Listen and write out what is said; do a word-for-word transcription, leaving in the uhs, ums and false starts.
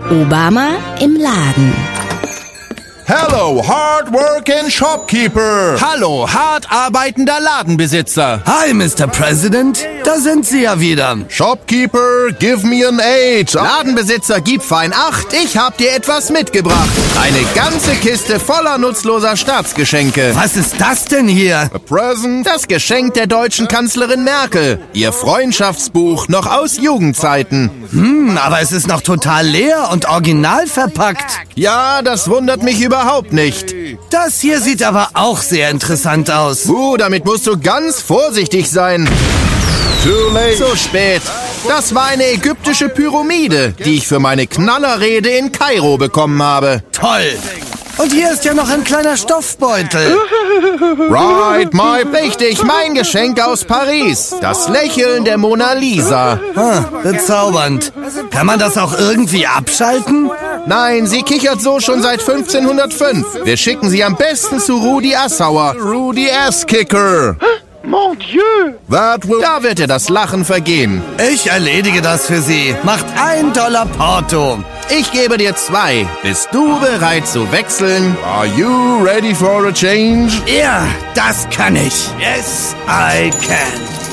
Obama im Laden. Hello, hard-working shopkeeper. Hallo, hart arbeitender Ladenbesitzer. Hi, Mister President. Da sind Sie ja wieder. Shopkeeper, give me an eight. Ladenbesitzer, gib fein acht. Ich hab dir etwas mitgebracht. Eine ganze Kiste voller nutzloser Staatsgeschenke. Was ist das denn hier? A present. Das Geschenk der deutschen Kanzlerin Merkel. Ihr Freundschaftsbuch, noch aus Jugendzeiten. Hm, aber es ist noch total leer und original verpackt. Ja, das wundert mich überhaupt nicht. Das hier sieht aber auch sehr interessant aus. Uh, damit musst du ganz vorsichtig sein. Too late. So spät. Das war eine ägyptische Pyramide, die ich für meine Knallerrede in Kairo bekommen habe. Toll. Und hier ist ja noch ein kleiner Stoffbeutel. Right, my... Richtig, mein Geschenk aus Paris. Das Lächeln der Mona Lisa. Ah, bezaubernd. Kann man das auch irgendwie abschalten? Nein, sie kichert so schon seit fünfzehnhundertfünf. Wir schicken sie am besten zu Rudi Assauer. Rudy Ass-Kicker. Mon Dieu! That will... Da wird dir das Lachen vergehen. Ich erledige das für Sie. Macht ein Dollar Porto. Ich gebe dir zwei. Bist du bereit zu wechseln? Are you ready for a change? Ja, das kann ich. Yes, I can.